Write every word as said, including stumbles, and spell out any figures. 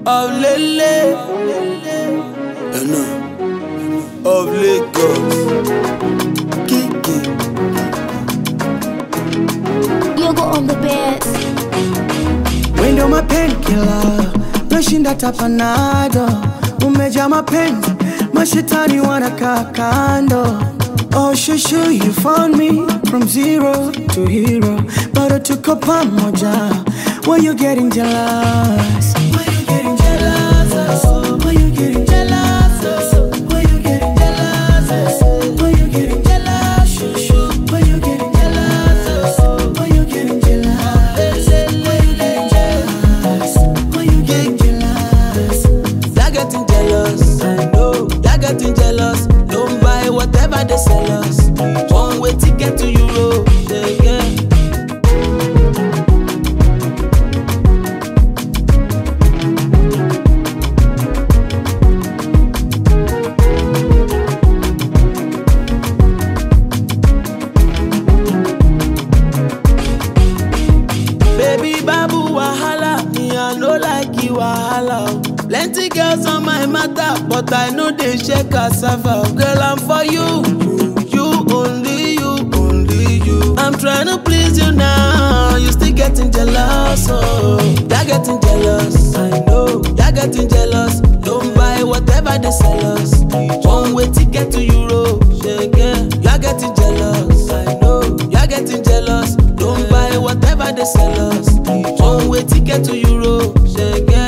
of Lele, you know, of Lagos, Kiki. You go on the bed. When you're my painkiller, nashinda tapanado. Umeja mapenzi, mashitani wanaka kando. Oh shushu, you found me from zero to hero. Bado tuko pamoja. Why you getting jealous? Why you getting jealous? Why you getting jealous? Why you getting jealous? Why you getting jealous? Shushu, why you getting jealous? Why you getting jealous? Why you getting jealous? Why you getting jealous? They're getting jealous, I know. They're getting jealous. Don't buy whatever they sell us. One way ticket to Europe, yeah, yeah. Baby babu wahala, me I no like you wahala. Plenty girls on my matter, but I know they shake cassava. Girl, I'm for you, you only you, only you. I'm trying to please you now, you still getting jealous, oh. You're getting jealous, I know. You're getting jealous, don't buy whatever they sell us. One way ticket to Europe, yeah, yeah. You're getting jealous, I know. You're getting jealous, don't buy whatever they sell us. One way ticket to Europe, yeah, yeah.